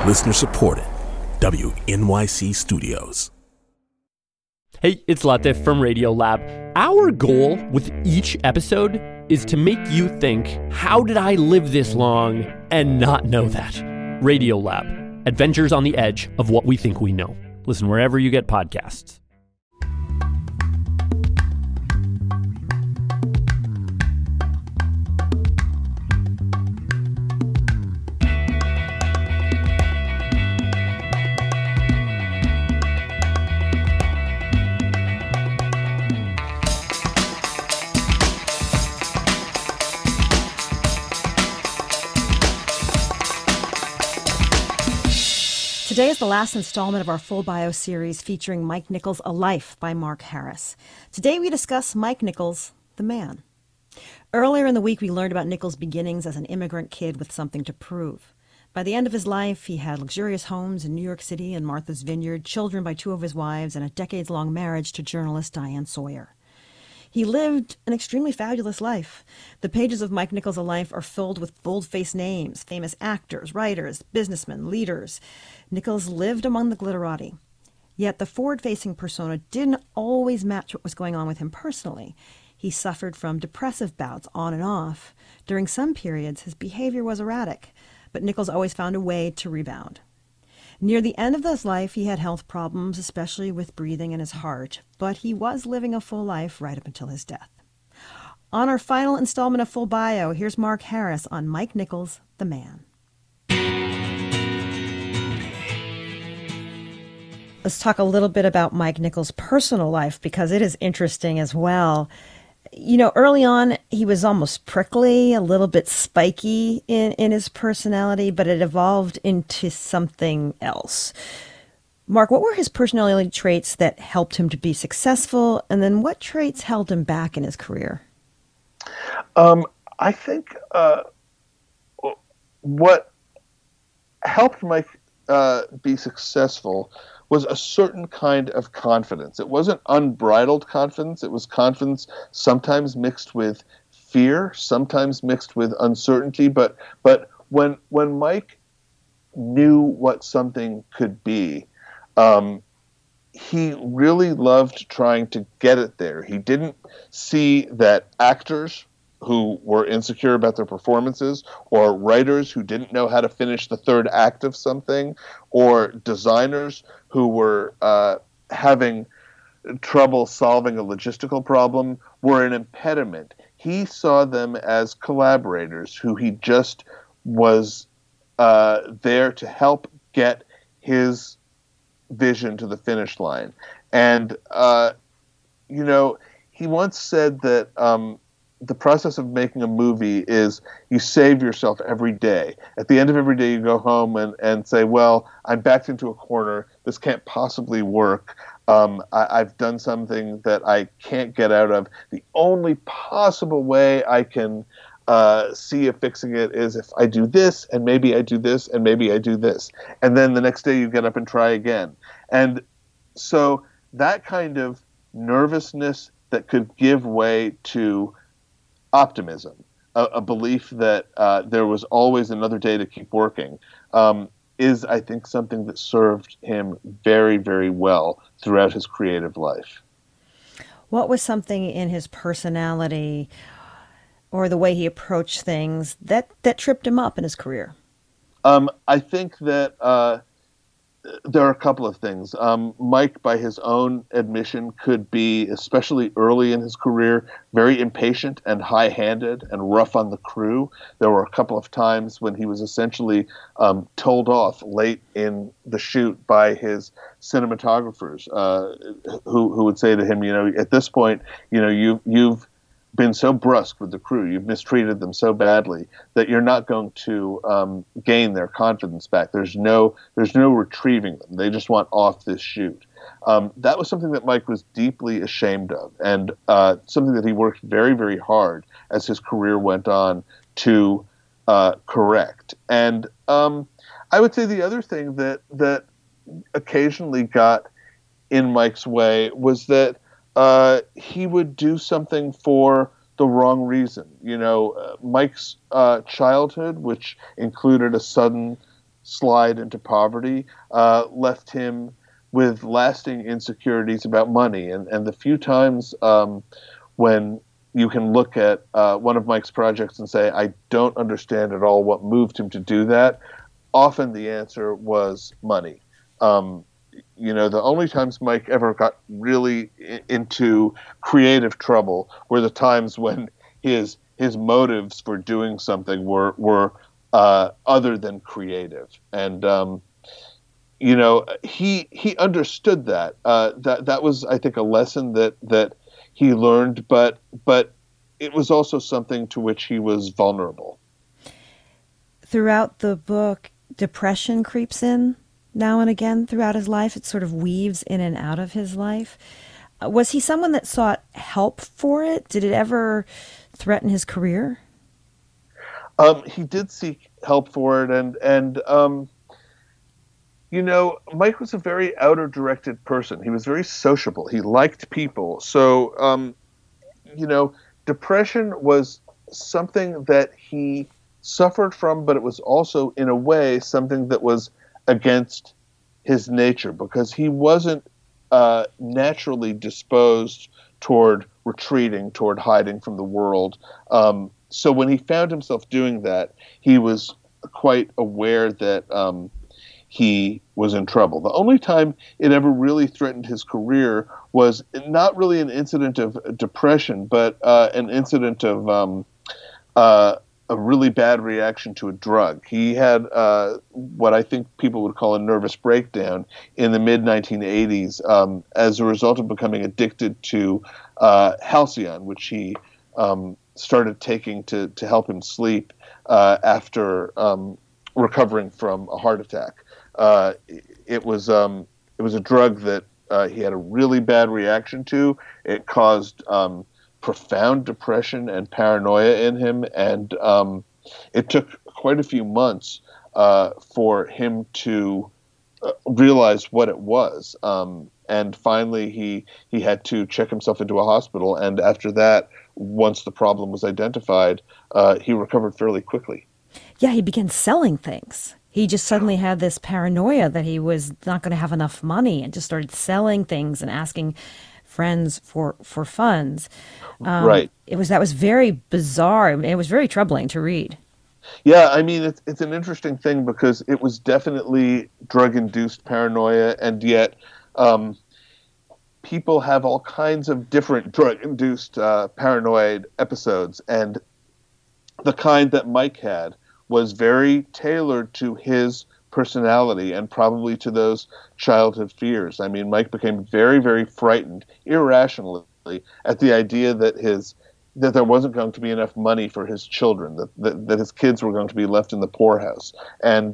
Listener supported. WNYC Studios. Hey, it's Latif from Radiolab. Our goal with each episode is to make you think, how did I live this long and not know that? Radiolab, adventures on the edge of what we think we know. Listen wherever you get podcasts. Today is the last installment of our full bio series featuring Mike Nichols, A Life by Mark Harris. Today we discuss Mike Nichols, the man. Earlier in the week we learned about Nichols' beginnings as an immigrant kid with something to prove. By the end of his life, he had luxurious homes in New York City and Martha's Vineyard, children by two of his wives, and a decades-long marriage to journalist Diane Sawyer. He lived an extremely fabulous life. The pages of Mike Nichols' A Life are filled with bold-faced names, famous actors, writers, businessmen, leaders. Nichols lived among the glitterati. Yet the forward-facing persona didn't always match what was going on with him personally. He suffered from depressive bouts on and off. During some periods, his behavior was erratic, but Nichols always found a way to rebound. Near the end of his life, he had health problems, especially with breathing and his heart, but he was living a full life right up until his death. On our final installment of Full Bio, here's Mark Harris on Mike Nichols, the man. Let's talk a little bit about Mike Nichols' personal life, because it is interesting as well. You know, early on, he was almost prickly, a little bit spiky in his personality, but it evolved into something else. Mark, what were his personality traits that helped him to be successful, and then what traits held him back in his career? I think what helped Mike be successful was a certain kind of confidence. It wasn't unbridled confidence. It was confidence sometimes mixed with fear, sometimes mixed with uncertainty. But when Mike knew what something could be, he really loved trying to get it there. He didn't see that actors who were insecure about their performances, or writers who didn't know how to finish the third act of something, or designers who were having trouble solving a logistical problem, were an impediment. He saw them as collaborators who he just was there to help get his vision to the finish line. And, he once said that the process of making a movie is you save yourself every day. At the end of every day, you go home and say, well, I'm backed into a corner. This can't possibly work. I've done something that I can't get out of. The only possible way I can see of fixing it is if I do this, and maybe I do this, and maybe I do this. And then the next day you get up and try again. And so that kind of nervousness that could give way to optimism, a belief that there was always another day to keep working, is, I think, something that served him very, very well throughout his creative life. What was something in his personality or the way he approached things that tripped him up in his career? I think that there are a couple of things. Mike, by his own admission, could be, especially early in his career, very impatient and high-handed and rough on the crew. There were a couple of times when he was essentially told off late in the shoot by his cinematographers, who would say to him, at this point, you've been so brusque with the crew, you've mistreated them so badly that you're not going to gain their confidence back. There's no retrieving them. They just want off this shoot. That was something that Mike was deeply ashamed of, and something that he worked very, very hard as his career went on to correct. And I would say the other thing that occasionally got in Mike's way was that he would do something for the wrong reason. Mike's childhood, which included a sudden slide into poverty left him with lasting insecurities about money. And the few times when you can look at one of Mike's projects and say, I don't understand at all what moved him to do that, often the answer was money. The only times Mike ever got really into creative trouble were the times when his motives for doing something were other than creative. And he understood that. That was, I think, a lesson that he learned, but it was also something to which he was vulnerable. Throughout the book, depression creeps in now and again throughout his life. It sort of weaves in and out of his life. Was he someone that sought help for it? Did it ever threaten his career? He did seek help for it, and Mike was a very outer-directed person. He was very sociable. He liked people. So, depression was something that he suffered from, but it was also, in a way, something that was against his nature, because he wasn't naturally disposed toward retreating, toward hiding from the world. So when he found himself doing that, he was quite aware that he was in trouble. The only time it ever really threatened his career was not really an incident of depression, but an incident of a really bad reaction to a drug. He had what I think people would call a nervous breakdown in the mid-1980s as a result of becoming addicted to Halcyon, which he started taking to help him sleep after recovering from a heart attack. It was a drug that he had a really bad reaction to. It caused profound depression and paranoia in him, and it took quite a few months for him to realize what it was. And finally, he had to check himself into a hospital, and after that, once the problem was identified, he recovered fairly quickly. Yeah, he began selling things. He just suddenly had this paranoia that he was not going to have enough money, and just started selling things and asking friends for funds. Right. That was very bizarre. It was very troubling to read. Yeah, I mean, it's an interesting thing because it was definitely drug-induced paranoia, and yet people have all kinds of different drug-induced paranoid episodes, and the kind that Mike had was very tailored to his personality and probably to those childhood fears. I mean, Mike became very, very frightened, irrationally, at the idea that there wasn't going to be enough money for his children, that his kids were going to be left in the poorhouse. And,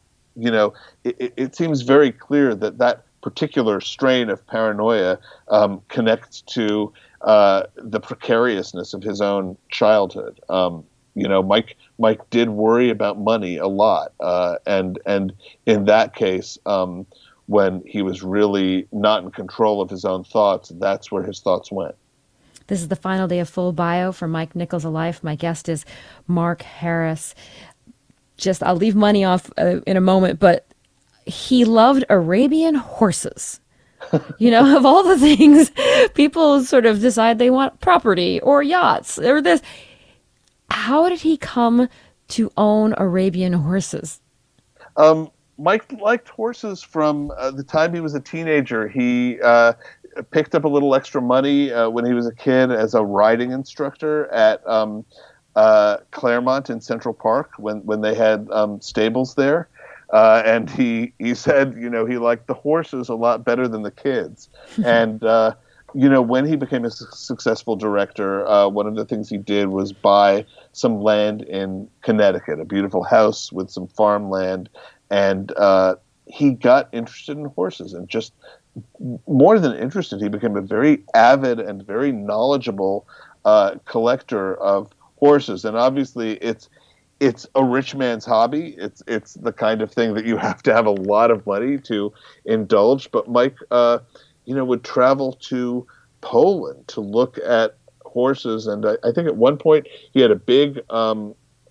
it seems very clear that particular strain of paranoia connects to the precariousness of his own childhood. Mike did worry about money a lot, and in that case, when he was really not in control of his own thoughts, that's where his thoughts went. This is the final day of Full Bio for Mike Nichols' A Life. My guest is Mark Harris. I'll leave money off in a moment, but he loved Arabian horses. Of all the things people sort of decide they want, property or yachts or this. How did he come to own Arabian horses? Mike liked horses from the time he was a teenager. He picked up a little extra money when he was a kid as a riding instructor at Claremont in Central Park when they had stables there. And he said, he liked the horses a lot better than the kids. And when he became a successful director, one of the things he did was buy some land in Connecticut, a beautiful house with some farmland, and he got interested in horses, and just more than interested, he became a very avid and very knowledgeable collector of horses. And obviously, it's a rich man's hobby. It's the kind of thing that you have to have a lot of money to indulge. But Mike, would travel to Poland to look at horses, and I think at one point he had a big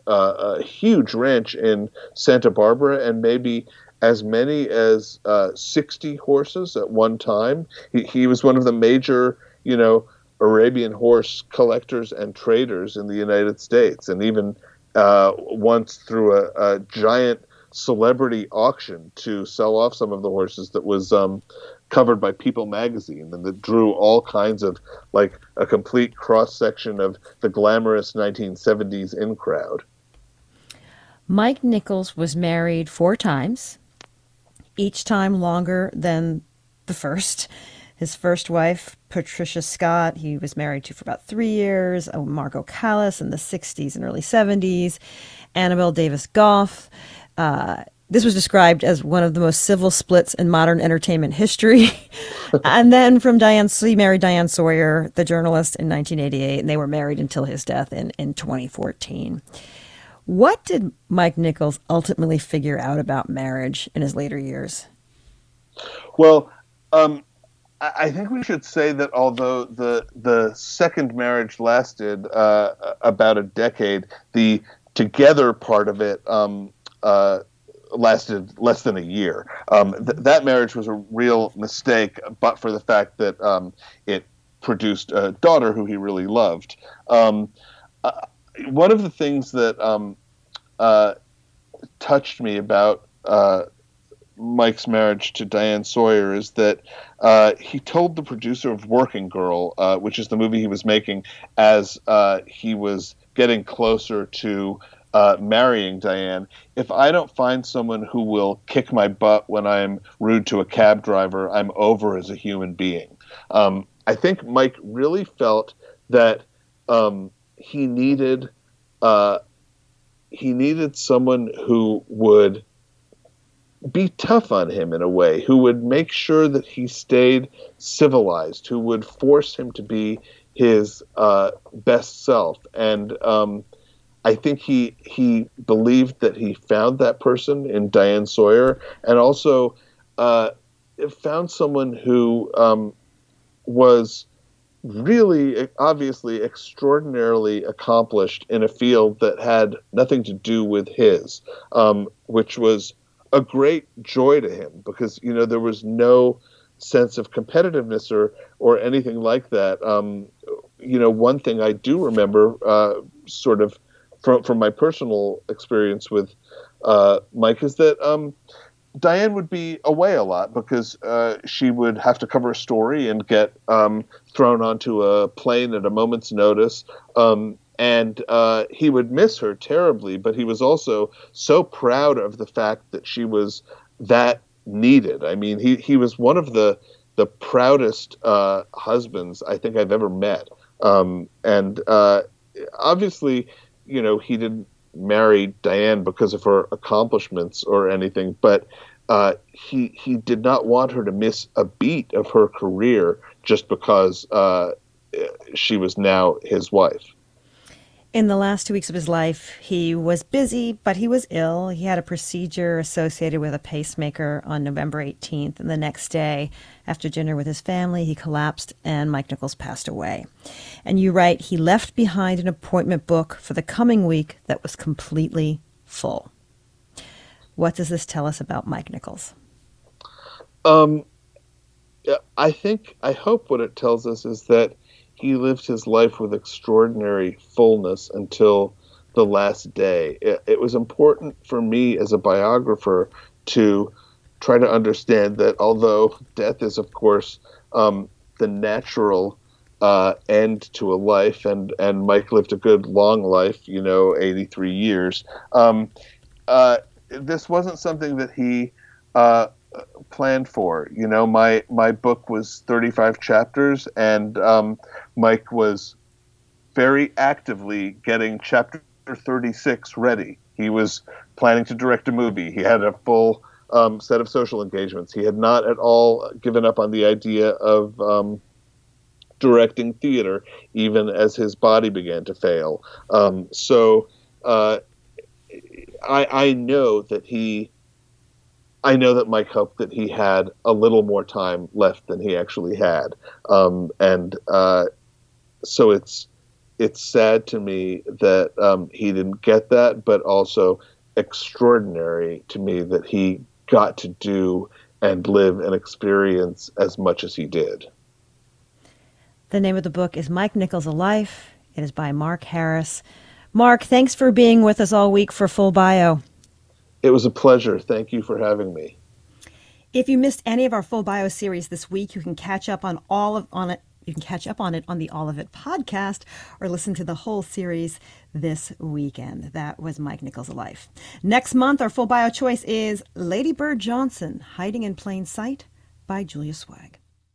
a huge ranch in Santa Barbara, and maybe as many as 60 horses at one time. He was one of the major, Arabian horse collectors and traders in the United States, and even once through a giant celebrity auction to sell off some of the horses that was covered by People magazine, and that drew all kinds of, like, a complete cross-section of the glamorous 1970s in crowd. Mike Nichols was married 4 times, each time longer than the first. His first wife, Patricia Scott, he was married to for about 3 years. Margot Callis in the 60s and early 70s. Annabelle Davis Goff. This was described as one of the most civil splits in modern entertainment history. And then he married Diane Sawyer, the journalist, in 1988, and they were married until his death in 2014. What did Mike Nichols ultimately figure out about marriage in his later years? Well, I think we should say that although the second marriage lasted about a decade, the together part of it lasted less than a year. That marriage was a real mistake, but for the fact that it produced a daughter who he really loved. One of the things that touched me about Mike's marriage to Diane Sawyer is that he told the producer of Working Girl, which is the movie he was making, as he was getting closer to marrying Diane, if I don't find someone who will kick my butt when I'm rude to a cab driver, I'm over as a human being. I think Mike really felt that he needed someone who would be tough on him in a way, who would make sure that he stayed civilized, who would force him to be his best self. And I think he believed that he found that person in Diane Sawyer, and also found someone who was really, obviously, extraordinarily accomplished in a field that had nothing to do with his, which was a great joy to him, because there was no sense of competitiveness or anything like that. One thing I do remember, sort of from my personal experience with Mike, is that Diane would be away a lot because she would have to cover a story and get thrown onto a plane at a moment's notice. And he would miss her terribly, but he was also so proud of the fact that she was that needed. I mean, he was one of the proudest husbands I think I've ever met. And obviously, he didn't marry Diane because of her accomplishments or anything, but he did not want her to miss a beat of her career just because she was now his wife. In the last 2 weeks of his life, he was busy, but he was ill. He had a procedure associated with a pacemaker on November 18th, and the next day, after dinner with his family, he collapsed and Mike Nichols passed away. And you write, he left behind an appointment book for the coming week that was completely full. What does this tell us about Mike Nichols? I hope what it tells us is that he lived his life with extraordinary fullness until the last day. It was important for me as a biographer to try to understand that although death is, of course, the natural end to a life, and Mike lived a good long life, 83 years, this wasn't something that he planned for. My book was 35 chapters, and Mike was very actively getting chapter 36 ready. He was planning to direct a movie. He had a full set of social engagements. He had not at all given up on the idea of directing theater, even as his body began to fail. So I know that Mike hoped that he had a little more time left than he actually had. So it's sad to me that he didn't get that, but also extraordinary to me that he got to do and live and experience as much as he did. The name of the book is Mike Nichols, A Life. It is by Mark Harris. Mark, thanks for being with us all week for Full Bio. It was a pleasure. Thank you for having me. If you missed any of our Full Bio series this week, you can catch up on it. You can catch up on it on the All of It podcast or listen to the whole series this weekend. That was Mike Nichols, A Life. Next month, our Full Bio choice is Lady Bird Johnson, Hiding in Plain Sight by Julia Swag.